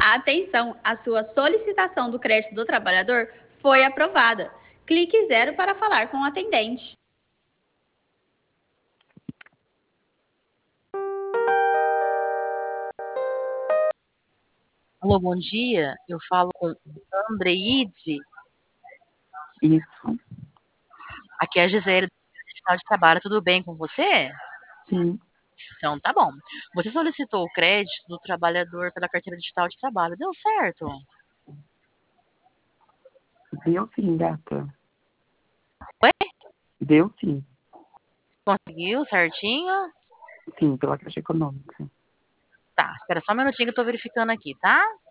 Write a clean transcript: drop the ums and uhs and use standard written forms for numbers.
Atenção, a sua solicitação do crédito do trabalhador foi aprovada. Clique 0 para falar com o atendente. Alô, bom dia. Eu falo com Andreide. Isso, Aqui é a Gisele do Digital de Trabalho. Tudo bem com você? sim. Então, tá bom. Você solicitou o crédito do trabalhador pela carteira digital de trabalho. Deu certo? Deu sim, gata. Ué? Deu sim. Conseguiu certinho? Sim, pela Caixa Econômica. Tá, espera só um minutinho que eu tô verificando aqui, tá?